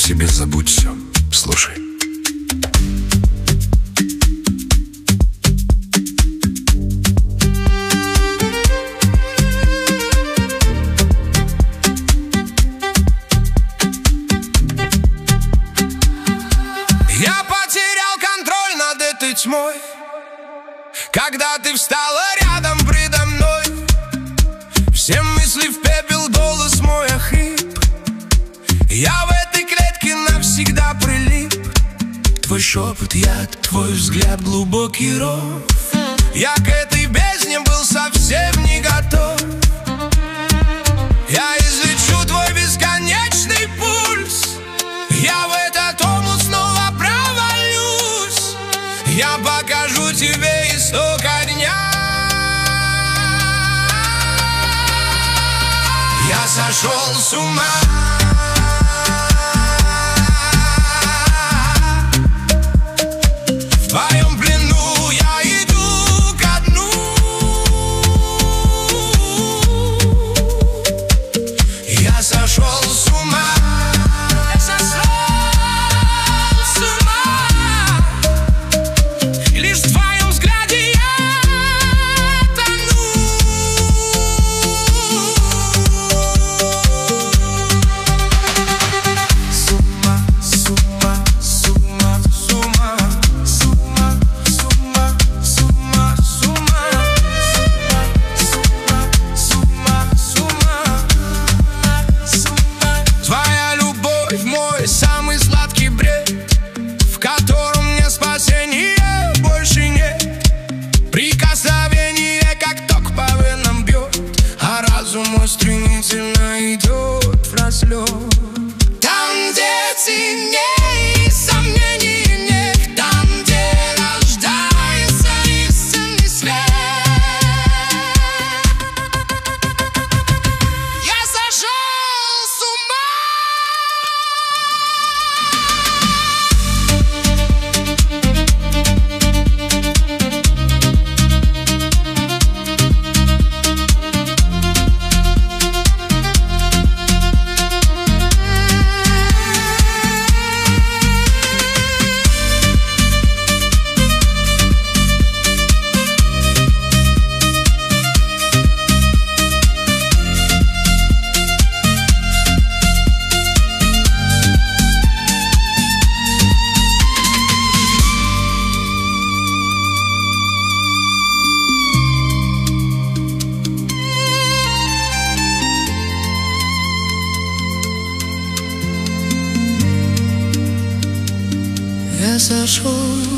себе, забудь все. Слушай. Я потерял контроль над этой тьмой, когда ты встала рядом предо мной. Все мысли в пепел, голос мой охрип. Я в этой клетке навсегда прилип. Твой шепот яд, твой взгляд глубокий ров. Я к этой бездне был совсем не готов. Я излечу твой бесконечный пульс. Я в этот омут снова провалюсь. Я покажу тебе исток огня. Я сошел с ума. В твоем плену я иду ко дну. Я сошел с ума. Я сошел с ума. И лишь в твоем взгляде я тону. С ума, с ума, с ума, с ума. С ума, с ума, с ума, с ума. С ума, с ума, с ума. Твоя любовь мой самый сладкий бред, в котором мне спасения больше нет. Прикосновение как ток по венам бьет, а разум мой стремительно идет в разлет. Там, где теней и сомнений нет, там, где рождается истинный свет. Я сошел с ума. Я сошел